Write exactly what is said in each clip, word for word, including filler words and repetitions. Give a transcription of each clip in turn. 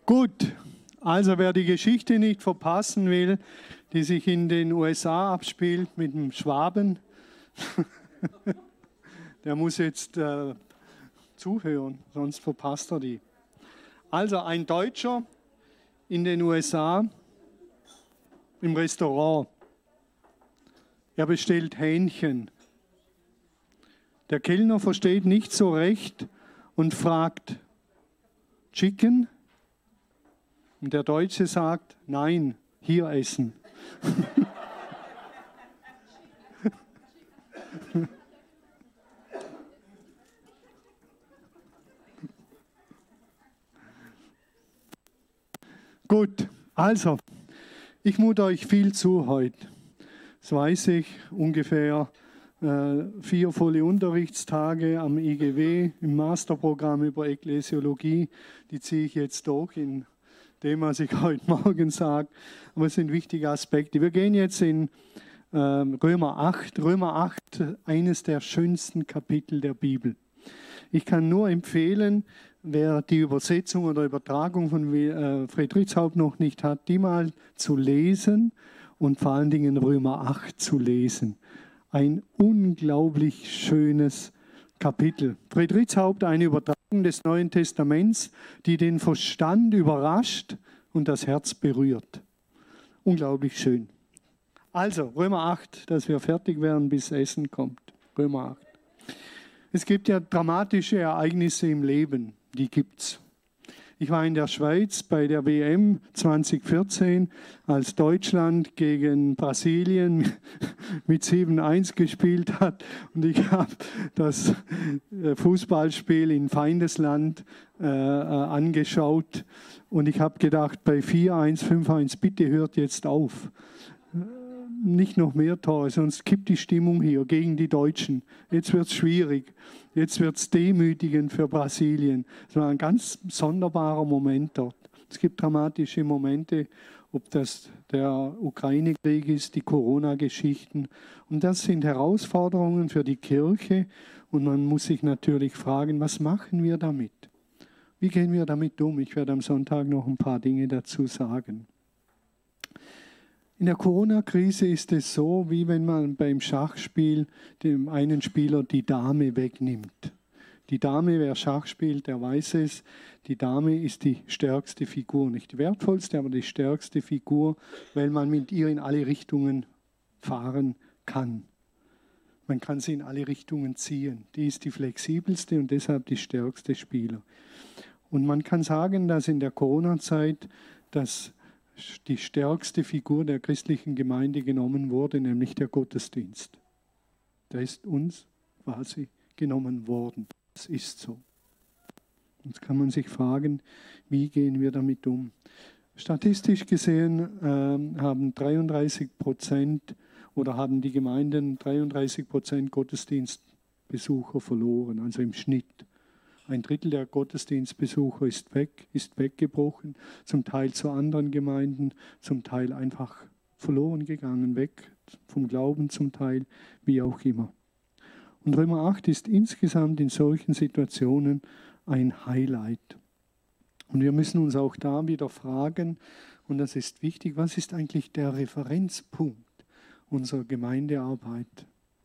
Gut, also wer die Geschichte nicht verpassen will, die sich in den U S A abspielt mit dem Schwaben, der muss jetzt äh, zuhören, sonst verpasst er die. Also ein Deutscher in den U S A im Restaurant. Er bestellt Hähnchen. Der Kellner versteht nicht so recht und fragt, Chicken? Und der Deutsche sagt, nein, hier essen. Gut, also, ich mute euch viel zu heute. Das weiß ich, ungefähr äh, vier volle Unterrichtstage am I G W im Masterprogramm über Ekklesiologie. Die ziehe ich jetzt durch in dem, was ich heute Morgen sage. Aber es sind wichtige Aspekte. Wir gehen jetzt in äh, Römer acht. Römer acht, eines der schönsten Kapitel der Bibel. Ich kann nur empfehlen, wer die Übersetzung oder Übertragung von äh, Friedrichshaupt noch nicht hat, die mal zu lesen und vor allen Dingen Römer acht zu lesen. Ein unglaublich schönes Kapitel. Friedrichshaupt, eine Übertragung des Neuen Testaments, die den Verstand überrascht und das Herz berührt. Unglaublich schön. Also, Römer acht, dass wir fertig werden, bis Essen kommt. Römer acht. Es gibt ja dramatische Ereignisse im Leben, die gibt's. Ich war in der Schweiz bei der W M zwanzig vierzehn, als Deutschland gegen Brasilien mit sieben eins gespielt hat. Und ich habe das Fußballspiel in Feindesland äh, angeschaut. Und ich habe gedacht, bei vier eins, fünf eins, bitte hört jetzt auf. Nicht noch mehr Tore, sonst kippt die Stimmung hier gegen die Deutschen. Jetzt wird es schwierig. Jetzt wird es demütigend für Brasilien. Es war ein ganz sonderbarer Moment dort. Es gibt dramatische Momente, ob das der Ukraine-Krieg ist, die Corona-Geschichten. Und das sind Herausforderungen für die Kirche. Und man muss sich natürlich fragen, was machen wir damit? Wie gehen wir damit um? Ich werde am Sonntag noch ein paar Dinge dazu sagen. In der Corona-Krise ist es so, wie wenn man beim Schachspiel dem einen Spieler die Dame wegnimmt. Die Dame, wer Schach spielt, der weiß es, die Dame ist die stärkste Figur. Nicht die wertvollste, aber die stärkste Figur, weil man mit ihr in alle Richtungen fahren kann. Man kann sie in alle Richtungen ziehen. Die ist die flexibelste und deshalb die stärkste Spieler. Und man kann sagen, dass in der Corona-Zeit das die stärkste Figur der christlichen Gemeinde genommen wurde, nämlich der Gottesdienst. Der ist uns quasi genommen worden. Das ist so. Jetzt kann man sich fragen, wie gehen wir damit um? Statistisch gesehen äh, haben dreiunddreißig Prozent oder haben die Gemeinden dreiunddreißig Prozent Gottesdienstbesucher verloren, also im Schnitt. Ein Drittel der Gottesdienstbesucher ist weg, ist weggebrochen, zum Teil zu anderen Gemeinden, zum Teil einfach verloren gegangen, weg vom Glauben zum Teil, wie auch immer. Und Römer acht ist insgesamt in solchen Situationen ein Highlight. Und wir müssen uns auch da wieder fragen, und das ist wichtig, was ist eigentlich der Referenzpunkt unserer Gemeindearbeit?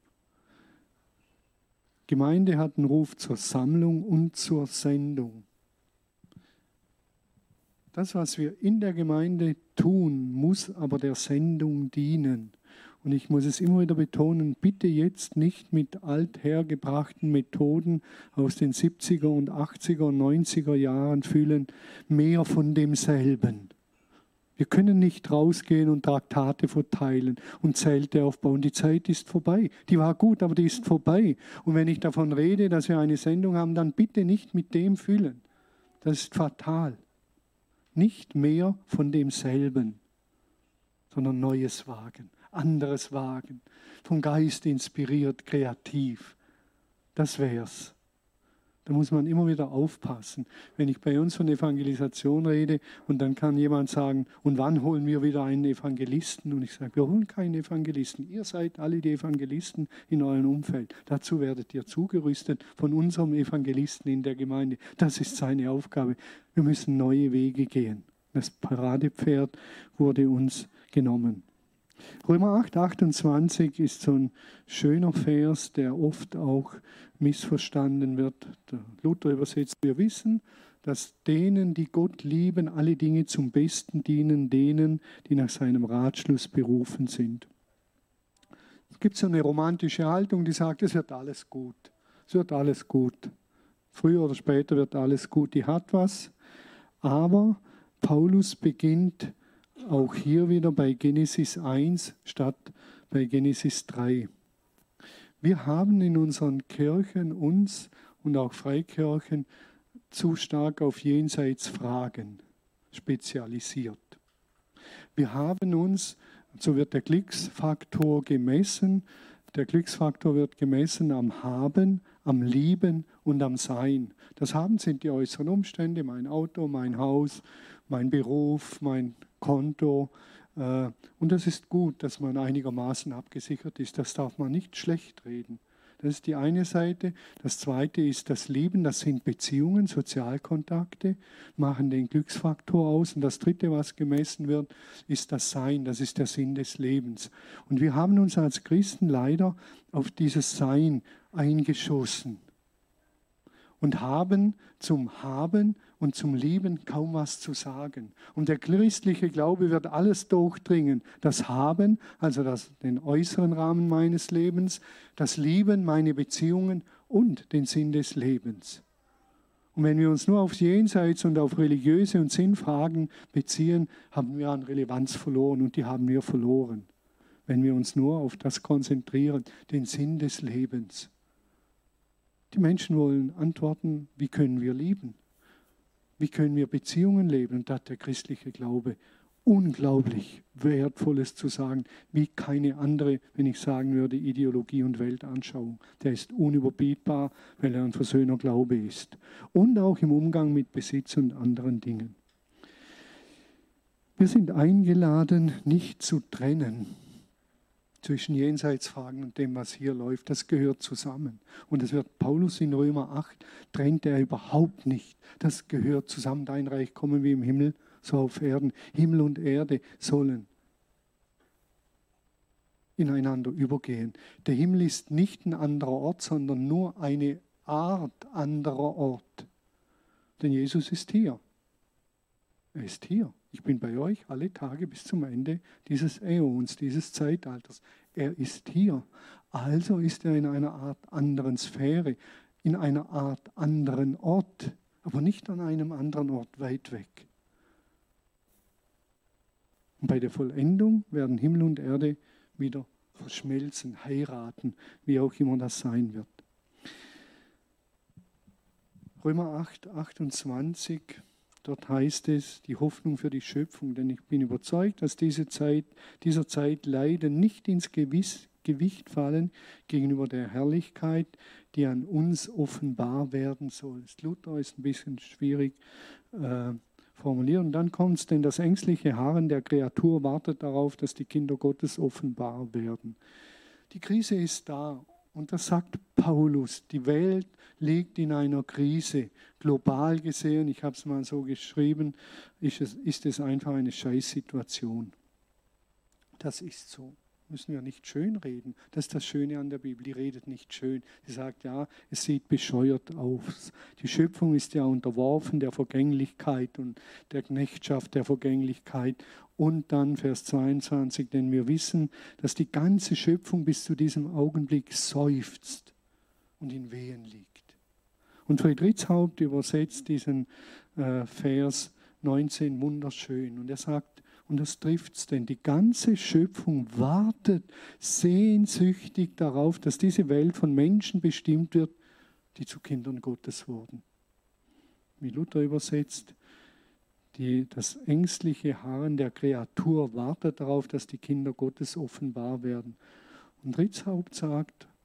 Gemeinde hat einen Ruf zur Sammlung und zur Sendung. Das, was wir in der Gemeinde tun, muss aber der Sendung dienen. Und ich muss es immer wieder betonen, bitte jetzt nicht mit althergebrachten Methoden aus den siebziger und achtziger und neunziger Jahren fühlen, mehr von demselben. Wir können nicht rausgehen und Traktate verteilen und Zelte aufbauen. Die Zeit ist vorbei. Die war gut, aber die ist vorbei. Und wenn ich davon rede, dass wir eine Sendung haben, dann bitte nicht mit dem füllen. Das ist fatal. Nicht mehr von demselben, sondern Neues wagen, anderes wagen, vom Geist inspiriert, kreativ. Das wär's. Da muss man immer wieder aufpassen. Wenn ich bei uns von Evangelisation rede und dann kann jemand sagen, und wann holen wir wieder einen Evangelisten? Und ich sage, wir holen keinen Evangelisten. Ihr seid alle die Evangelisten in eurem Umfeld. Dazu werdet ihr zugerüstet von unserem Evangelisten in der Gemeinde. Das ist seine Aufgabe. Wir müssen neue Wege gehen. Das Paradepferd wurde uns genommen. Römer acht, achtundzwanzig ist so ein schöner Vers, der oft auch missverstanden wird. Der Luther übersetzt, wir wissen, dass denen, die Gott lieben, alle Dinge zum Besten dienen, denen, die nach seinem Ratschluss berufen sind. Es gibt so eine romantische Haltung, die sagt, es wird alles gut. Es wird alles gut. Früher oder später wird alles gut. Die hat was. Aber Paulus beginnt auch hier wieder bei Genesis eins statt bei Genesis drei. Wir haben in unseren Kirchen uns und auch Freikirchen zu stark auf Jenseitsfragen spezialisiert. Wir haben uns, so wird der Glücksfaktor gemessen, der Glücksfaktor wird gemessen am Haben, am Lieben und am Sein. Das Haben sind die äußeren Umstände, mein Auto, mein Haus, mein Beruf, mein Konto. Und das ist gut, dass man einigermaßen abgesichert ist. Das darf man nicht schlecht reden. Das ist die eine Seite. Das zweite ist das Lieben, das sind Beziehungen, Sozialkontakte, machen den Glücksfaktor aus. Und das dritte, was gemessen wird, ist das Sein, das ist der Sinn des Lebens. Und wir haben uns als Christen leider auf dieses Sein eingeschossen und haben zum Haben und zum Lieben kaum was zu sagen. Und der christliche Glaube wird alles durchdringen. Das Haben, also das, den äußeren Rahmen meines Lebens, das Lieben, meine Beziehungen und den Sinn des Lebens. Und wenn wir uns nur aufs Jenseits und auf religiöse und Sinnfragen beziehen, haben wir an Relevanz verloren und die haben wir verloren. Wenn wir uns nur auf das konzentrieren, den Sinn des Lebens. Die Menschen wollen antworten, wie können wir lieben? Wie können wir Beziehungen leben? Und da hat der christliche Glaube unglaublich Wertvolles zu sagen, wie keine andere, wenn ich sagen würde, Ideologie und Weltanschauung. Der ist unüberbietbar, weil er ein Versöhner Glaube ist. Und auch im Umgang mit Besitz und anderen Dingen. Wir sind eingeladen, nicht zu trennen zwischen Jenseitsfragen und dem, was hier läuft. Das gehört zusammen. Und das wird Paulus in Römer acht, trennt er überhaupt nicht. Das gehört zusammen. Dein Reich kommen wie im Himmel, so auf Erden. Himmel und Erde sollen ineinander übergehen. Der Himmel ist nicht ein anderer Ort, sondern nur eine Art anderer Ort. Denn Jesus ist hier. Er ist hier. Ich bin bei euch alle Tage bis zum Ende dieses Äons, dieses Zeitalters. Er ist hier. Also ist er in einer Art anderen Sphäre, in einer Art anderen Ort, aber nicht an einem anderen Ort weit weg. Und bei der Vollendung werden Himmel und Erde wieder verschmelzen, heiraten, wie auch immer das sein wird. Römer acht, achtundzwanzig. Dort heißt es, die Hoffnung für die Schöpfung, denn ich bin überzeugt, dass diese Zeit, dieser Zeit Leiden nicht ins Gewiss, Gewicht fallen gegenüber der Herrlichkeit, die an uns offenbar werden soll. Das Luther ist ein bisschen schwierig äh, formuliert. Und dann kommt es, denn das ängstliche Harren der Kreatur wartet darauf, dass die Kinder Gottes offenbar werden. Die Krise ist da. Und das sagt Paulus, die Welt liegt in einer Krise. Global gesehen, ich habe es mal so geschrieben, ist es, ist es einfach eine Scheißsituation. Das ist so. Müssen wir nicht schön reden. Das ist das Schöne an der Bibel. Die redet nicht schön. Sie sagt, ja, es sieht bescheuert aus. Die Schöpfung ist ja unterworfen der Vergänglichkeit und der Knechtschaft der Vergänglichkeit. Und dann Vers zweiundzwanzig, denn wir wissen, dass die ganze Schöpfung bis zu diesem Augenblick seufzt und in Wehen liegt. Und Friedrichshaupt übersetzt diesen äh, Vers neunzehn wunderschön. Und er sagt, und das trifft es, denn die ganze Schöpfung wartet sehnsüchtig darauf, dass diese Welt von Menschen bestimmt wird, die zu Kindern Gottes wurden. Wie Luther übersetzt, die, das ängstliche Harren der Kreatur wartet darauf, dass die Kinder Gottes offenbar werden. Und Ritzhaupt sagt,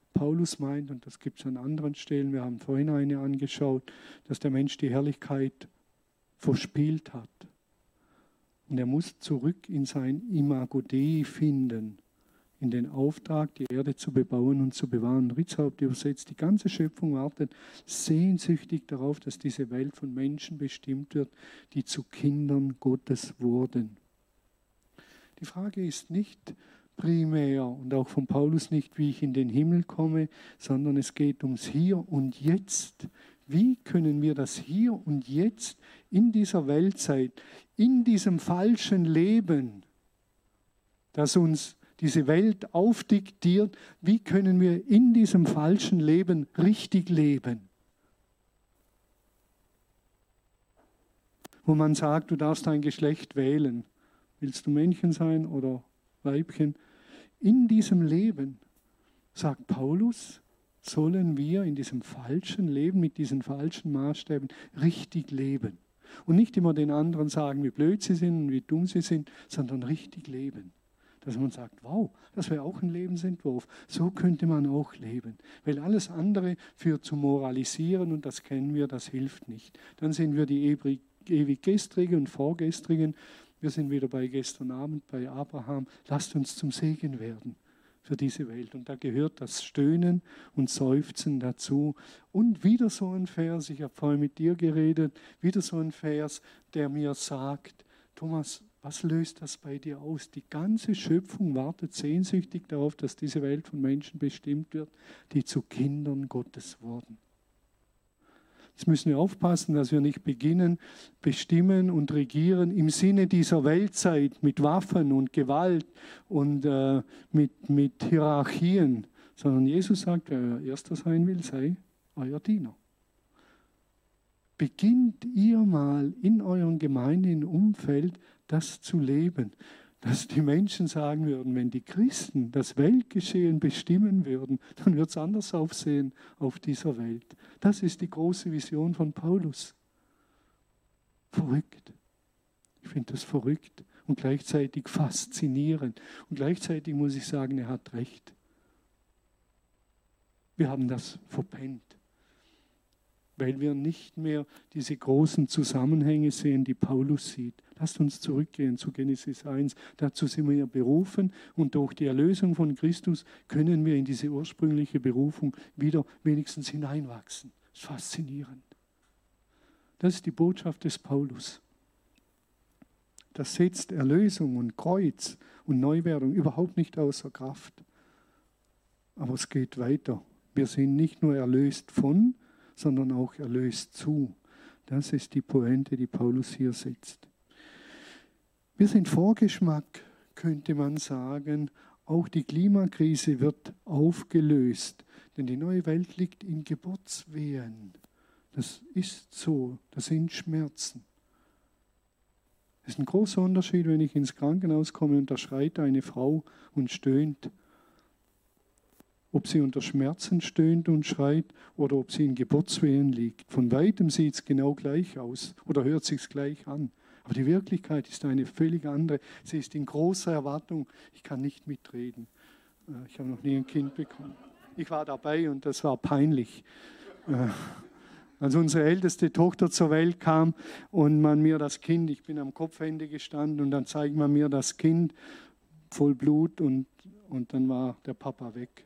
Paulus meint, und das gibt es an anderen Stellen, wir haben vorhin eine angeschaut, dass der Mensch die Herrlichkeit verspielt hat. Und er muss zurück in sein Imago Dei finden, in den Auftrag, die Erde zu bebauen und zu bewahren. Ritzhaupt übersetzt, die ganze Schöpfung wartet sehnsüchtig darauf, dass diese Welt von Menschen bestimmt wird, die zu Kindern Gottes wurden. Die Frage ist nicht primär und auch von Paulus nicht, wie ich in den Himmel komme, sondern es geht ums Hier und Jetzt. Wie können wir das Hier und Jetzt in dieser Weltzeit, in diesem falschen Leben, das uns diese Welt aufdiktiert, wie können wir in diesem falschen Leben richtig leben? Wo man sagt, du darfst dein Geschlecht wählen. Willst du Männchen sein oder Weibchen? In diesem Leben, sagt Paulus, sollen wir in diesem falschen Leben, mit diesen falschen Maßstäben richtig leben. Und nicht immer den anderen sagen, wie blöd sie sind und wie dumm sie sind, sondern richtig leben. Dass man sagt, wow, das wäre auch ein Lebensentwurf. So könnte man auch leben. Weil alles andere führt zu Moralisieren und das kennen wir, das hilft nicht. Dann sind wir die ewig Gestrigen und Vorgestrigen. Wir sind wieder bei gestern Abend, bei Abraham. Lasst uns zum Segen werden für diese Welt. Und da gehört das Stöhnen und Seufzen dazu. Und wieder so ein Vers, ich habe vorhin mit dir geredet, wieder so ein Vers, der mir sagt, Thomas, was löst das bei dir aus? Die ganze Schöpfung wartet sehnsüchtig darauf, dass diese Welt von Menschen bestimmt wird, die zu Kindern Gottes wurden. Jetzt müssen wir aufpassen, dass wir nicht beginnen, bestimmen und regieren im Sinne dieser Weltzeit mit Waffen und Gewalt und äh, mit, mit Hierarchien, sondern Jesus sagt, wer Erster sein will, sei euer Diener. Beginnt ihr mal in eurem gemeinen Umfeld das zu leben, dass die Menschen sagen würden, wenn die Christen das Weltgeschehen bestimmen würden, dann wird es anders aussehen auf dieser Welt. Das ist die große Vision von Paulus. Verrückt. Ich finde das verrückt und gleichzeitig faszinierend. Und gleichzeitig muss ich sagen, er hat recht. Wir haben das verpennt, weil wir nicht mehr diese großen Zusammenhänge sehen, die Paulus sieht. Lasst uns zurückgehen zu Genesis eins. Dazu sind wir berufen und durch die Erlösung von Christus können wir in diese ursprüngliche Berufung wieder wenigstens hineinwachsen. Das ist faszinierend. Das ist die Botschaft des Paulus. Das setzt Erlösung und Kreuz und Neuwerdung überhaupt nicht außer Kraft. Aber es geht weiter. Wir sind nicht nur erlöst von, sondern auch erlöst zu. Das ist die Pointe, die Paulus hier setzt. Wir sind Vorgeschmack, könnte man sagen. Auch die Klimakrise wird aufgelöst, denn die neue Welt liegt in Geburtswehen. Das ist so, das sind Schmerzen. Es ist ein großer Unterschied, wenn ich ins Krankenhaus komme und da schreit eine Frau und stöhnt. Ob sie unter Schmerzen stöhnt und schreit oder ob sie in Geburtswehen liegt. Von weitem sieht es genau gleich aus oder hört sich gleich an. Aber die Wirklichkeit ist eine völlig andere. Sie ist in großer Erwartung. Ich kann nicht mitreden. Ich habe noch nie ein Kind bekommen. Ich war dabei und das war peinlich. Als unsere älteste Tochter zur Welt kam und man mir das Kind, ich bin am Kopfende gestanden und dann zeigt man mir das Kind voll Blut und, und dann war der Papa weg.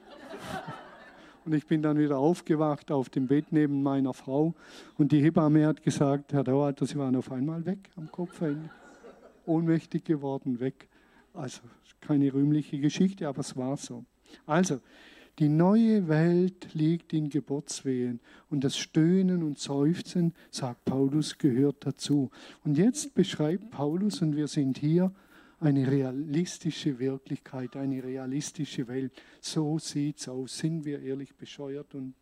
Und ich bin dann wieder aufgewacht auf dem Bett neben meiner Frau und die Hebamme hat gesagt, Herr Dauerter, Sie waren auf einmal weg am Kopfende. Ohnmächtig geworden, weg. Also keine rühmliche Geschichte, aber es war so. Also, die neue Welt liegt in Geburtswehen und das Stöhnen und Seufzen, sagt Paulus, gehört dazu. Und jetzt beschreibt Paulus, und wir sind hier, eine realistische Wirklichkeit, eine realistische Welt. So sieht es aus. Sind wir ehrlich bescheuert und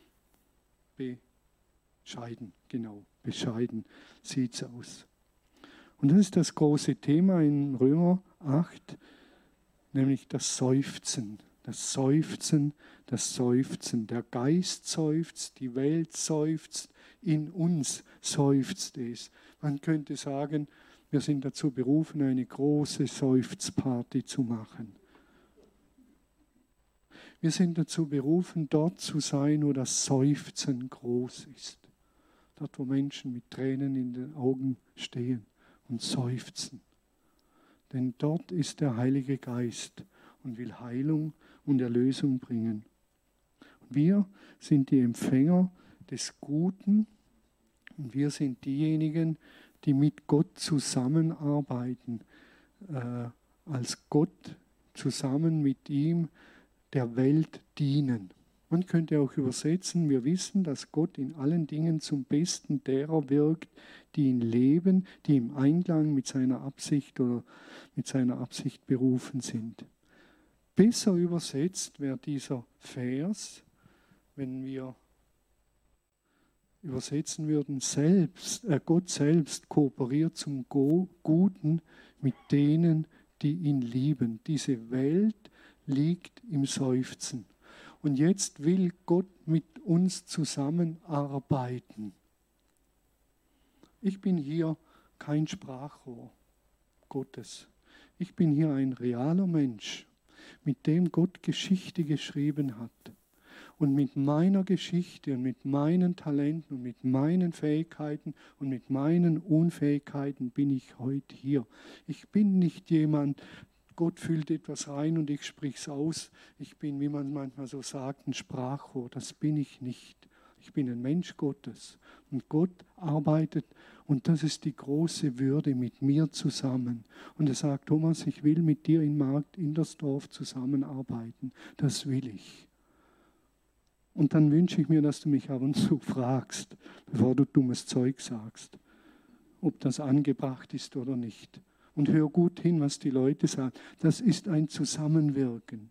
bescheiden? Genau, bescheiden sieht es aus. Und das ist das große Thema in Römer acht, nämlich das Seufzen. Das Seufzen, das Seufzen. Der Geist seufzt, die Welt seufzt, in uns seufzt es. Man könnte sagen, wir sind dazu berufen, eine große Seufzparty zu machen. Wir sind dazu berufen, dort zu sein, wo das Seufzen groß ist. Dort, wo Menschen mit Tränen in den Augen stehen und seufzen. Denn dort ist der Heilige Geist und will Heilung und Erlösung bringen. Wir sind die Empfänger des Guten und wir sind diejenigen, die mit Gott zusammenarbeiten, äh, als Gott zusammen mit ihm der Welt dienen. Man könnte auch übersetzen, wir wissen, dass Gott in allen Dingen zum Besten derer wirkt, die ihn leben, die im Einklang mit seiner Absicht oder mit seiner Absicht berufen sind. Besser übersetzt wäre dieser Vers, wenn wir übersetzen würden, selbst, äh, Gott selbst kooperiert zum Go- Guten mit denen, die ihn lieben. Diese Welt liegt im Seufzen. Und jetzt will Gott mit uns zusammenarbeiten. Ich bin hier kein Sprachrohr Gottes. Ich bin hier ein realer Mensch, mit dem Gott Geschichte geschrieben hat. Und mit meiner Geschichte und mit meinen Talenten und mit meinen Fähigkeiten und mit meinen Unfähigkeiten bin ich heute hier. Ich bin nicht jemand, Gott füllt etwas rein und ich spreche es aus. Ich bin, wie man manchmal so sagt, ein Sprachrohr. Das bin ich nicht. Ich bin ein Mensch Gottes. Und Gott arbeitet, und das ist die große Würde, mit mir zusammen. Und er sagt, Thomas, ich will mit dir in Markt Indersdorf zusammenarbeiten. Das will ich. Und dann wünsche ich mir, dass du mich ab und zu fragst, bevor du dummes Zeug sagst, ob das angebracht ist oder nicht. Und hör gut hin, was die Leute sagen. Das ist ein Zusammenwirken.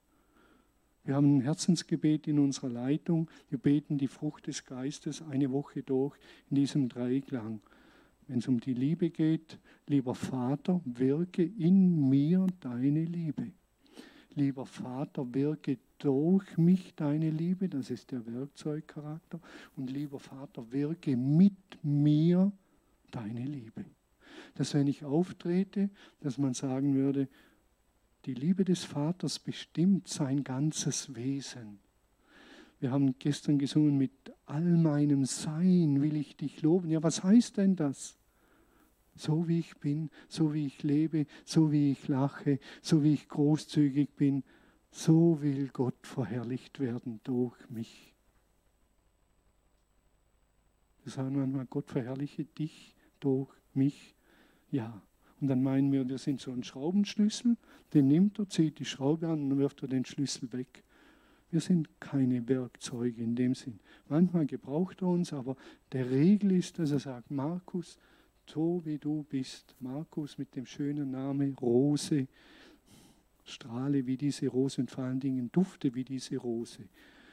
Wir haben ein Herzensgebet in unserer Leitung. Wir beten die Frucht des Geistes eine Woche durch in diesem Dreiklang. Wenn es um die Liebe geht, lieber Vater, wirke in mir deine Liebe. Lieber Vater, wirke durch mich deine Liebe, das ist der Werkzeugcharakter. Und lieber Vater, wirke mit mir deine Liebe. Dass wenn ich auftrete, dass man sagen würde, die Liebe des Vaters bestimmt sein ganzes Wesen. Wir haben gestern gesungen, mit all meinem Sein will ich dich loben. Ja, was heißt denn das? So wie ich bin, so wie ich lebe, so wie ich lache, so wie ich großzügig bin, so will Gott verherrlicht werden durch mich. Wir sagen manchmal, Gott verherrliche dich durch mich. Ja, und dann meinen wir, wir sind so ein Schraubenschlüssel, den nimmt er, zieht die Schraube an und dann wirft er den Schlüssel weg. Wir sind keine Werkzeuge in dem Sinn. Manchmal gebraucht er uns, aber der Regel ist, dass er sagt, Markus, so wie du bist, Markus mit dem schönen Namen Rose, strahle wie diese Rose und vor allen Dingen dufte wie diese Rose.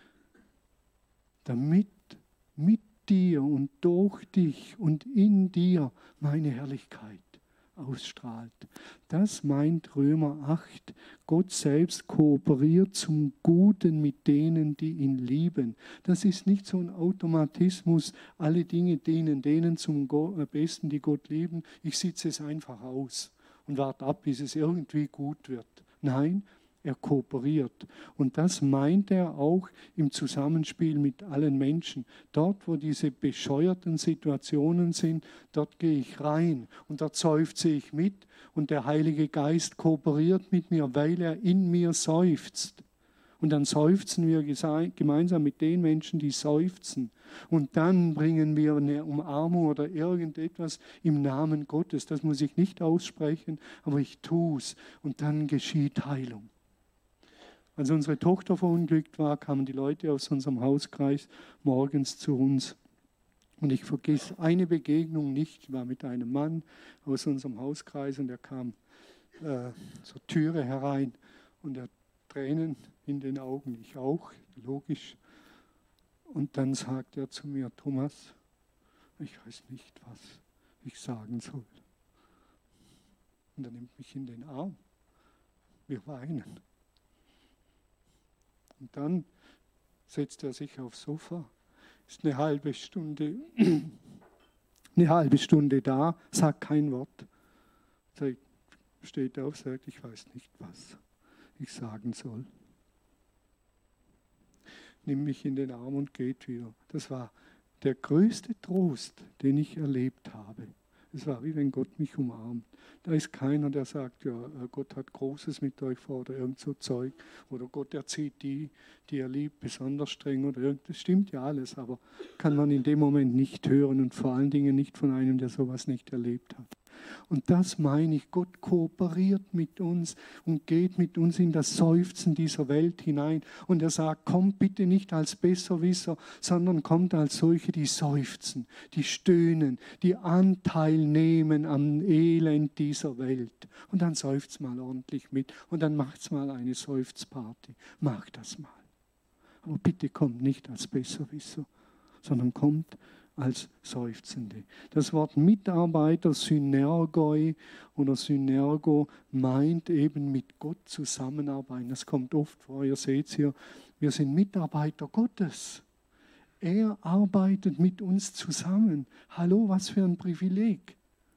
Damit mit dir und durch dich und in dir meine Herrlichkeit ausstrahlt. Das meint Römer acht. Gott selbst kooperiert zum Guten mit denen, die ihn lieben. Das ist nicht so ein Automatismus, alle Dinge dienen denen zum Besten, die Gott lieben. Ich sitze es einfach aus und warte ab, bis es irgendwie gut wird. Nein, er kooperiert. Und das meint er auch im Zusammenspiel mit allen Menschen. Dort, wo diese bescheuerten Situationen sind, dort gehe ich rein und dort seufze ich mit und der Heilige Geist kooperiert mit mir, weil er in mir seufzt. Und dann seufzen wir gemeinsam mit den Menschen, die seufzen. Und dann bringen wir eine Umarmung oder irgendetwas im Namen Gottes. Das muss ich nicht aussprechen, aber ich tue es. Und dann geschieht Heilung. Als unsere Tochter verunglückt war, kamen die Leute aus unserem Hauskreis morgens zu uns. Und ich vergesse eine Begegnung nicht. Ich war mit einem Mann aus unserem Hauskreis und er kam äh, zur Türe herein und er hat Tränen in den Augen, ich auch, logisch. Und dann sagt er zu mir, Thomas, ich weiß nicht, was ich sagen soll. Und er nimmt mich in den Arm. Wir weinen. Und dann setzt er sich aufs Sofa, ist eine halbe Stunde, eine halbe Stunde da, sagt kein Wort. Steht auf, sagt, ich weiß nicht, was ich sagen soll. nimmt mich in den Arm und geht wieder. Das war der größte Trost, den ich erlebt habe. Es war wie wenn Gott mich umarmt. Da ist keiner, der sagt, ja, Gott hat Großes mit euch vor oder irgend so Zeug. Oder Gott erzieht die, die er liebt, besonders streng oder irgend. Das stimmt ja alles, aber kann man in dem Moment nicht hören und vor allen Dingen nicht von einem, der sowas nicht erlebt hat. Und das meine ich, Gott kooperiert mit uns und geht mit uns in das Seufzen dieser Welt hinein. Und er sagt, kommt bitte nicht als Besserwisser, sondern kommt als solche, die seufzen, die stöhnen, die Anteil nehmen am Elend dieser Welt. Und dann seufzt mal ordentlich mit und dann macht's mal eine Seufzparty. Macht das mal. Aber bitte kommt nicht als Besserwisser, sondern kommt als Seufzende. Das Wort Mitarbeiter, Synergoi oder Synergo, meint eben mit Gott zusammenarbeiten. Das kommt oft vor. Ihr seht es hier, wir sind Mitarbeiter Gottes. Er arbeitet mit uns zusammen. Hallo, was für ein Privileg.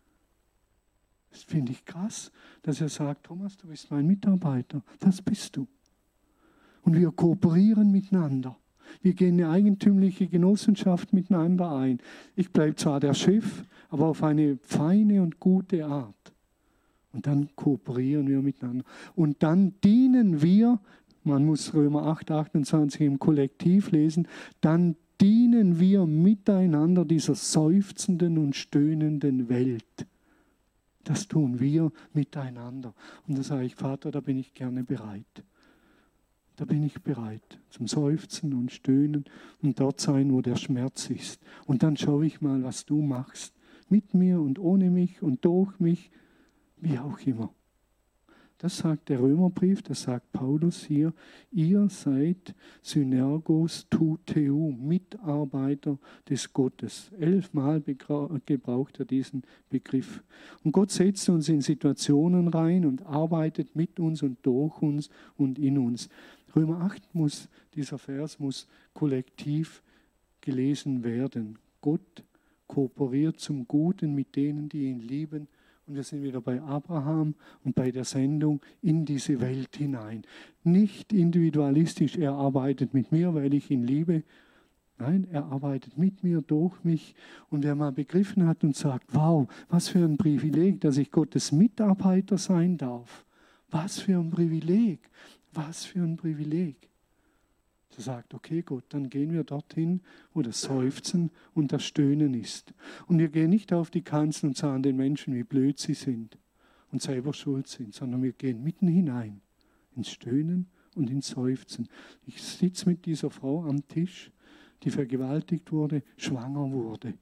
Das finde ich krass, dass er sagt, Thomas, du bist mein Mitarbeiter. Das bist du. Und wir kooperieren miteinander. Wir gehen eine eigentümliche Genossenschaft miteinander ein. Ich bleibe zwar der Chef, aber auf eine feine und gute Art. Und dann kooperieren wir miteinander. Und dann dienen wir, man muss Römer acht, achtundzwanzig im Kollektiv lesen, dann dienen wir miteinander dieser seufzenden und stöhnenden Welt. Das tun wir miteinander. Und da sage ich, Vater, da bin ich gerne bereit. Da bin ich bereit zum Seufzen und Stöhnen und dort sein, wo der Schmerz ist. Und dann schaue ich mal, was du machst. Mit mir und ohne mich und durch mich, wie auch immer. Das sagt der Römerbrief, das sagt Paulus hier. Ihr seid Synergos Tuteu, Mitarbeiter des Gottes. Elfmal gebraucht er diesen Begriff. Und Gott setzt uns in Situationen rein und arbeitet mit uns und durch uns und in uns. Römer acht muss, dieser Vers muss kollektiv gelesen werden. Gott kooperiert zum Guten mit denen, die ihn lieben. Und wir sind wieder bei Abraham und bei der Sendung in diese Welt hinein. Nicht individualistisch, er arbeitet mit mir, weil ich ihn liebe. Nein, er arbeitet mit mir, durch mich. Und wer mal begriffen hat und sagt, wow, was für ein Privileg, dass ich Gottes Mitarbeiter sein darf. Was für ein Privileg. Was für ein Privileg. Er sagt, okay Gott, dann gehen wir dorthin, wo das Seufzen und das Stöhnen ist. Und wir gehen nicht auf die Kanzel und sagen den Menschen, wie blöd sie sind und selber schuld sind, sondern wir gehen mitten hinein ins Stöhnen und ins Seufzen. Ich sitze mit dieser Frau am Tisch, die vergewaltigt wurde, schwanger wurde.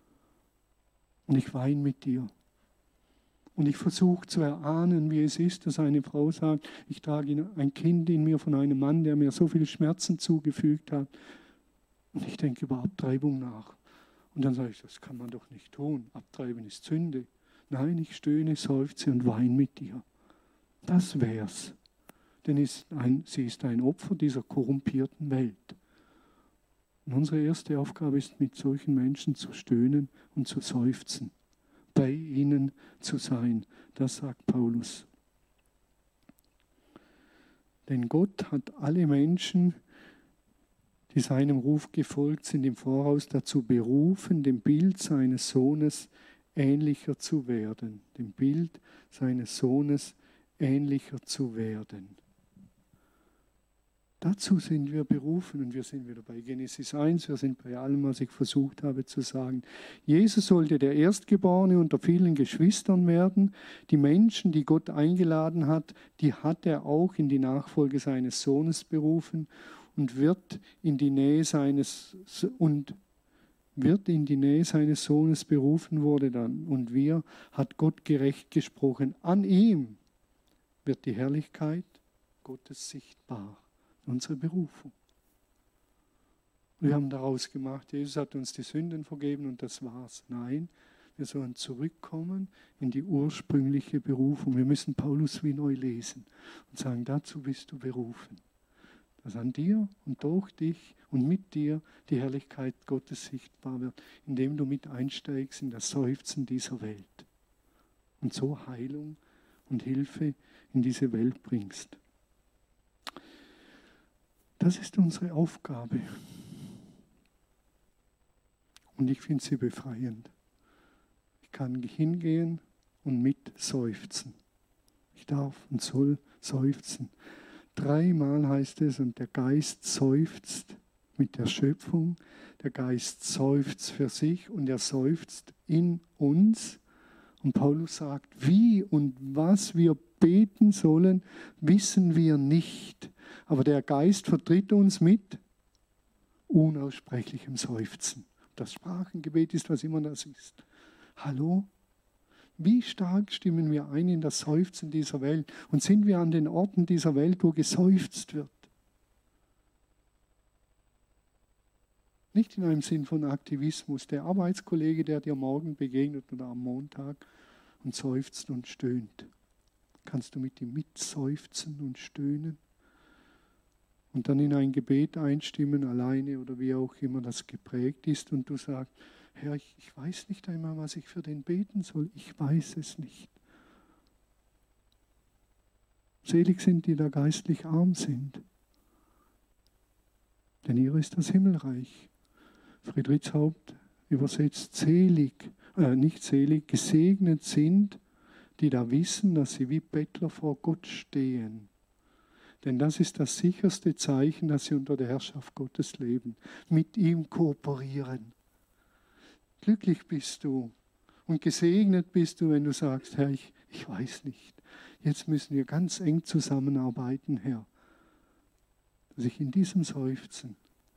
Und ich weine mit dir. Und ich versuche zu erahnen, wie es ist, dass eine Frau sagt, ich trage ein Kind in mir von einem Mann, der mir so viele Schmerzen zugefügt hat. Und ich denke über Abtreibung nach. Und dann sage ich, das kann man doch nicht tun. Abtreiben ist Sünde. Nein, ich stöhne, seufze und weine mit dir. Das wär's. Denn ist ein, sie ist ein Opfer dieser korrumpierten Welt. Und unsere erste Aufgabe ist, mit solchen Menschen zu stöhnen und zu seufzen. Bei ihnen zu sein. Das sagt Paulus. Denn Gott hat alle Menschen, die seinem Ruf gefolgt sind, im Voraus dazu berufen, dem Bild seines Sohnes ähnlicher zu werden. Dem Bild seines Sohnes ähnlicher zu werden. Dazu sind wir berufen und wir sind wieder bei Genesis eins, wir sind bei allem, was ich versucht habe zu sagen. Jesus sollte der Erstgeborene unter vielen Geschwistern werden. Die Menschen, die Gott eingeladen hat, die hat er auch in die Nachfolge seines Sohnes berufen und wird in die Nähe seines und wird in die Nähe seines Sohnes berufen wurde dann. Und wir hat Gott gerecht gesprochen. An ihm wird die Herrlichkeit Gottes sichtbar. Unsere Berufung. Wir haben daraus gemacht, Jesus hat uns die Sünden vergeben und das war's. Nein, wir sollen zurückkommen in die ursprüngliche Berufung. Wir müssen Paulus wie neu lesen und sagen, dazu bist du berufen. Dass an dir und durch dich und mit dir die Herrlichkeit Gottes sichtbar wird, indem du mit einsteigst in das Seufzen dieser Welt und so Heilung und Hilfe in diese Welt bringst. Das ist unsere Aufgabe. Und ich finde sie befreiend. Ich kann hingehen und mitseufzen. Ich darf und soll seufzen. Dreimal heißt es, und der Geist seufzt mit der Schöpfung. Der Geist seufzt für sich und er seufzt in uns. Und Paulus sagt, wie und was wir beten sollen, wissen wir nicht. Aber der Geist vertritt uns mit unaussprechlichem Seufzen. Das Sprachengebet ist, was immer das ist. Hallo? Wie stark stimmen wir ein in das Seufzen dieser Welt? Und sind wir an den Orten dieser Welt, wo geseufzt wird? Nicht in einem Sinn von Aktivismus. Der Arbeitskollege, der dir morgen begegnet oder am Montag und seufzt und stöhnt. Kannst du mit ihm mitseufzen und stöhnen? Und dann in ein Gebet einstimmen, alleine oder wie auch immer das geprägt ist. Und du sagst, Herr, ich, ich weiß nicht einmal, was ich für den beten soll. Ich weiß es nicht. Selig sind, die da geistlich arm sind. Denn ihr ist das Himmelreich. Friedrichshaupt übersetzt selig, äh, nicht selig, gesegnet sind, die da wissen, dass sie wie Bettler vor Gott stehen. Denn das ist das sicherste Zeichen, dass sie unter der Herrschaft Gottes leben, mit ihm kooperieren. Glücklich bist du und gesegnet bist du, wenn du sagst, Herr, ich, ich weiß nicht. Jetzt müssen wir ganz eng zusammenarbeiten, Herr, dass ich in diesem Seufzen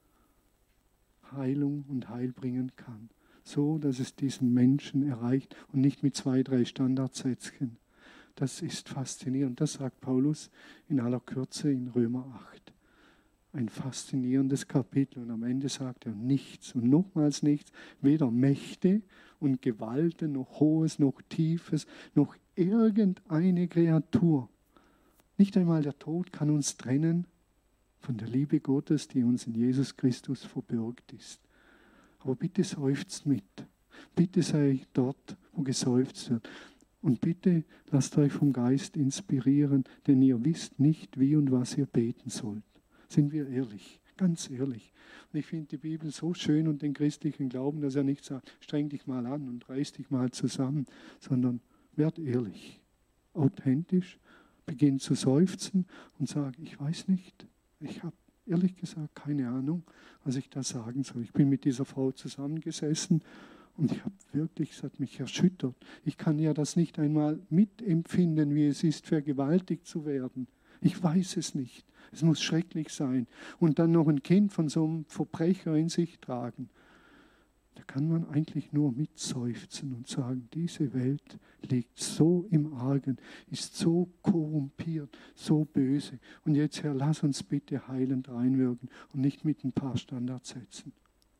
Heilung und Heil bringen kann. So, dass es diesen Menschen erreicht und nicht mit zwei, drei Standardsätzchen. Das ist faszinierend. Das sagt Paulus in aller Kürze in Römer acht. Ein faszinierendes Kapitel. Und am Ende sagt er nichts und nochmals nichts. Weder Mächte und Gewalten, noch Hohes, noch Tiefes, noch irgendeine Kreatur. Nicht einmal der Tod kann uns trennen von der Liebe Gottes, die uns in Jesus Christus verbürgt ist. Aber bitte seufzt mit. Bitte sei dort, wo geseufzt wird. Und bitte lasst euch vom Geist inspirieren, denn ihr wisst nicht, wie und was ihr beten sollt. Sind wir ehrlich, ganz ehrlich. Und ich finde die Bibel so schön und den christlichen Glauben, dass er nicht sagt, streng dich mal an und reiß dich mal zusammen, sondern werd ehrlich, authentisch, beginn zu seufzen und sag, ich weiß nicht, ich habe ehrlich gesagt keine Ahnung, was ich da sagen soll. Ich bin mit dieser Frau zusammengesessen und ich habe wirklich, es hat mich erschüttert. Ich kann ja das nicht einmal mitempfinden, wie es ist, vergewaltigt zu werden. Ich weiß es nicht. Es muss schrecklich sein. Und dann noch ein Kind von so einem Verbrecher in sich tragen. Da kann man eigentlich nur mitseufzen und sagen, diese Welt liegt so im Argen, ist so korrumpiert, so böse. Und jetzt, Herr, lass uns bitte heilend reinwirken und nicht mit ein paar Standardsätzen.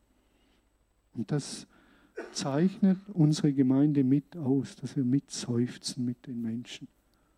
Und das zeichnet unsere Gemeinde mit aus, dass wir mitseufzen mit den Menschen.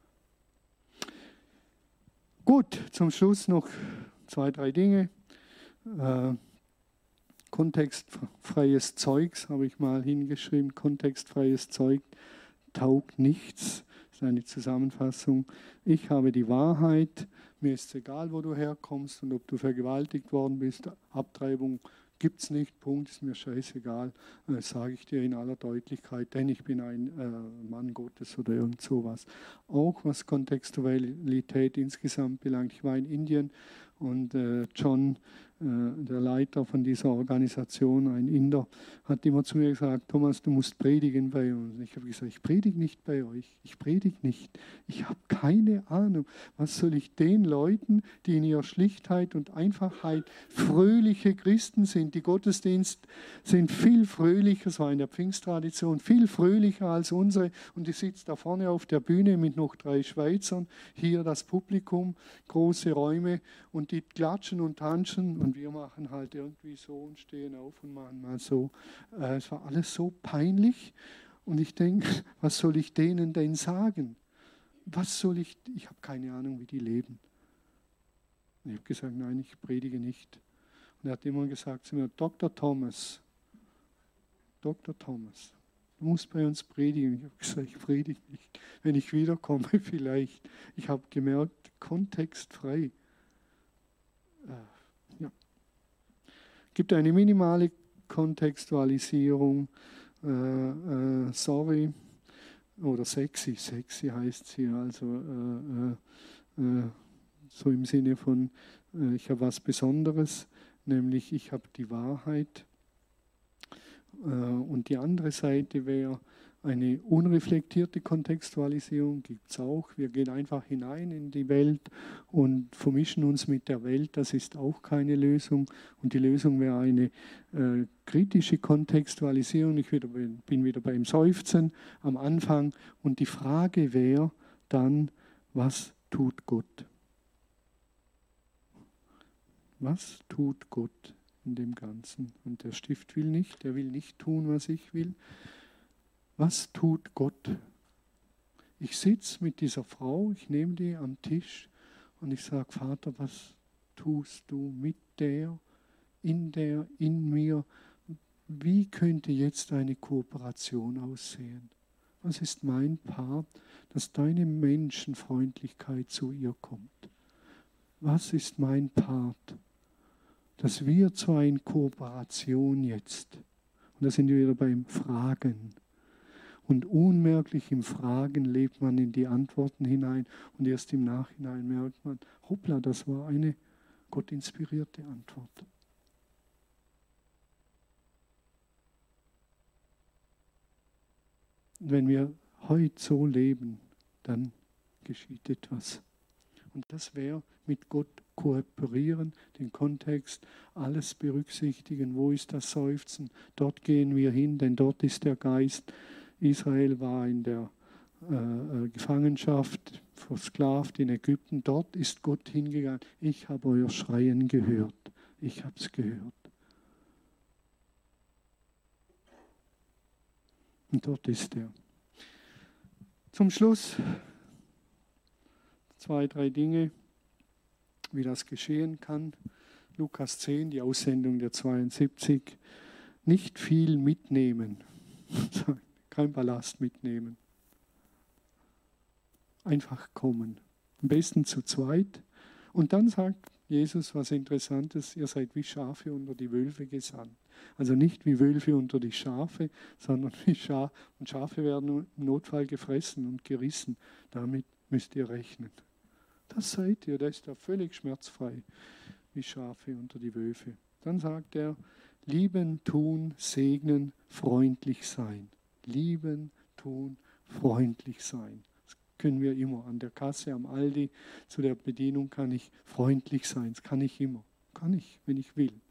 Gut, zum Schluss noch zwei, drei Dinge. Äh, kontextfreies Zeugs habe ich mal hingeschrieben. Kontextfreies Zeug taugt nichts. Das ist eine Zusammenfassung. Ich habe die Wahrheit. Mir ist es egal, wo du herkommst und ob du vergewaltigt worden bist. Abtreibung gibt es nicht, Punkt, ist mir scheißegal, äh, sage ich dir in aller Deutlichkeit, denn ich bin ein äh, Mann Gottes oder irgend sowas. Auch was Kontextualität insgesamt belangt. Ich war in Indien und äh, John, äh, der Leiter von dieser Organisation, ein Inder, hat immer zu mir gesagt, Thomas, du musst predigen bei uns. Und ich habe gesagt, ich predige nicht bei euch, ich predige nicht. Ich habe keine Ahnung, was soll ich den Leuten, die in ihrer Schlichtheit und Einfachheit fröhliche Christen sind. Die Gottesdienste sind viel fröhlicher, das war in der Pfingsttradition, viel fröhlicher als unsere. Und ich sitze da vorne auf der Bühne mit noch drei Schweizern, hier das Publikum, große Räume und die klatschen und tanzen und wir machen halt irgendwie so und stehen auf und machen mal so. Es war alles so peinlich und ich denke, was soll ich denen denn sagen? Was soll ich, ich habe keine Ahnung, wie die leben. Und ich habe gesagt, nein, ich predige nicht. Und er hat immer gesagt zu mir, Doktor Thomas, Doktor Thomas, du musst bei uns predigen. Ich habe gesagt, ich predige nicht. Wenn ich wiederkomme, vielleicht. Ich habe gemerkt, kontextfrei. Es gibt eine minimale Kontextualisierung. Äh, äh, sorry, oder sexy, sexy heißt sie, also äh, äh, so im Sinne von, äh, ich habe was Besonderes, nämlich ich habe die Wahrheit. Äh, und die andere Seite wäre eine unreflektierte Kontextualisierung, gibt es auch. Wir gehen einfach hinein in die Welt und vermischen uns mit der Welt. Das ist auch keine Lösung. Und die Lösung wäre eine äh, kritische Kontextualisierung. Ich wieder, bin wieder beim Seufzen am Anfang. Und die Frage wäre dann, was tut Gott? Was tut Gott in dem Ganzen? Und der Stift will nicht, der will nicht tun, was ich will. Was tut Gott? Ich sitze mit dieser Frau, ich nehme die am Tisch und ich sage, Vater, was tust du mit der, in der, in mir? Wie könnte jetzt eine Kooperation aussehen? Was ist mein Part, dass deine Menschenfreundlichkeit zu ihr kommt? Was ist mein Part, dass wir zu einer Kooperation jetzt, und da sind wir wieder beim Fragen, und unmerklich im Fragen lebt man in die Antworten hinein und erst im Nachhinein merkt man, hoppla, das war eine gottinspirierte Antwort. Und wenn wir heute so leben, dann geschieht etwas. Und das wäre mit Gott kooperieren, den Kontext, alles berücksichtigen. Wo ist das Seufzen? Dort gehen wir hin, denn dort ist der Geist. Israel war in der äh, Gefangenschaft, versklavt in Ägypten. Dort ist Gott hingegangen. Ich habe euer Schreien gehört. Ich habe es gehört. Und dort ist er. Zum Schluss zwei, drei Dinge, wie das geschehen kann. Lukas zehn, die Aussendung der zweiundsiebzig. Nicht viel mitnehmen. Kein Ballast mitnehmen. Einfach kommen. Am besten zu zweit. Und dann sagt Jesus was Interessantes, ihr seid wie Schafe unter die Wölfe gesandt. Also nicht wie Wölfe unter die Schafe, sondern wie Schafe. Und Schafe werden im Notfall gefressen und gerissen. Damit müsst ihr rechnen. Das seid ihr, das ist ja völlig schmerzfrei, wie Schafe unter die Wölfe. Dann sagt er, lieben, tun, segnen, freundlich sein. Lieben, tun, freundlich sein. Das können wir immer. An der Kasse, am Aldi, zu der Bedienung kann ich freundlich sein. Das kann ich immer. Kann ich, wenn ich will.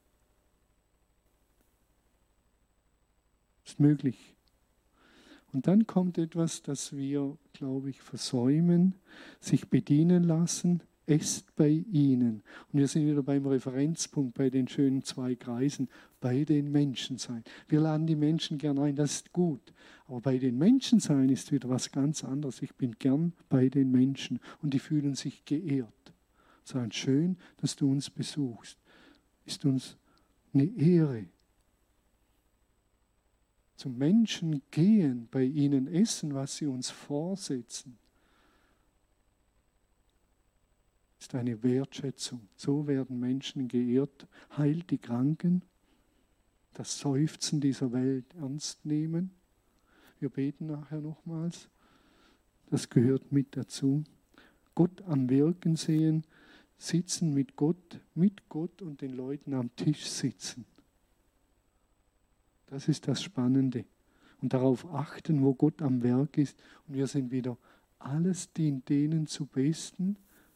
Ist möglich. Und dann kommt etwas, das wir, glaube ich, versäumen, sich bedienen lassen, esst bei ihnen. Und wir sind wieder beim Referenzpunkt, bei den schönen zwei Kreisen, bei den Menschen sein. Wir laden die Menschen gern ein, das ist gut. Aber bei den Menschen sein ist wieder was ganz anderes. Ich bin gern bei den Menschen und die fühlen sich geehrt. Sagen, schön, dass du uns besuchst. Ist uns eine Ehre. Zum Menschen gehen, bei ihnen essen, was sie uns vorsetzen, ist eine Wertschätzung. So werden Menschen geehrt. Heilt die Kranken, das Seufzen dieser Welt ernst nehmen. Wir beten nachher nochmals. Das gehört mit dazu. Gott am Wirken sehen, sitzen mit Gott, mit Gott und den Leuten am Tisch sitzen. Das ist das Spannende. Und darauf achten, wo Gott am Werk ist. Und wir sind wieder, alles dient denen zu Besten.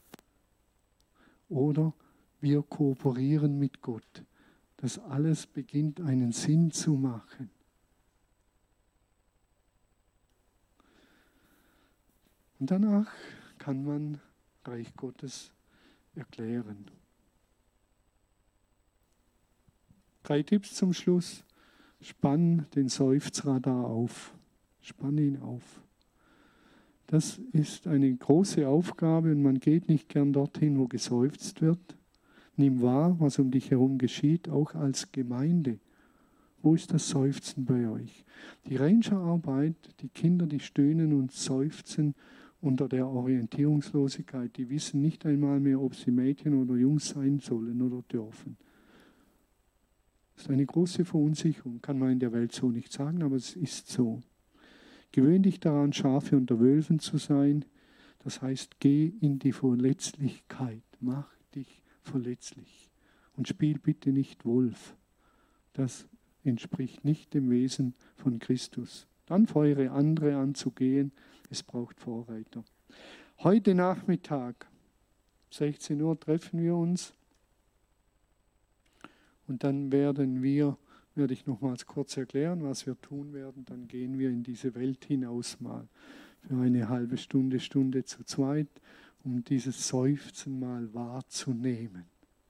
Oder wir kooperieren mit Gott. Das alles beginnt einen Sinn zu machen. Und danach kann man Reich Gottes erklären. Drei Tipps zum Schluss. Spann den Seufzradar auf. Spann ihn auf. Das ist eine große Aufgabe und man geht nicht gern dorthin, wo geseufzt wird. Nimm wahr, was um dich herum geschieht, auch als Gemeinde. Wo ist das Seufzen bei euch? Die Rangerarbeit, die Kinder, die stöhnen und seufzen unter der Orientierungslosigkeit, die wissen nicht einmal mehr, ob sie Mädchen oder Jungs sein sollen oder dürfen. Das ist eine große Verunsicherung, kann man in der Welt so nicht sagen, aber es ist so. Gewöhn dich daran, Schafe unter Wölfen zu sein. Das heißt, geh in die Verletzlichkeit, mach dich verletzlich und spiel bitte nicht Wolf. Das entspricht nicht dem Wesen von Christus. Dann feuere andere an zu gehen. Es braucht Vorreiter. Heute Nachmittag, sechzehn Uhr, treffen wir uns. Und dann werden wir, werde ich nochmals kurz erklären, was wir tun werden. Dann gehen wir in diese Welt hinaus mal für eine halbe Stunde, Stunde zu zweit, um dieses Seufzen mal wahrzunehmen.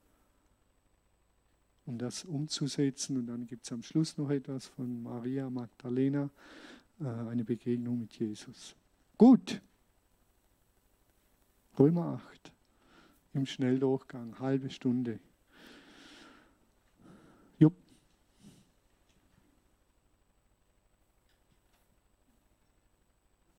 Um das umzusetzen. Und dann gibt es am Schluss noch etwas von Maria Magdalena, äh, eine Begegnung mit Jesus. Gut. Römer acht im Schnelldurchgang, halbe Stunde.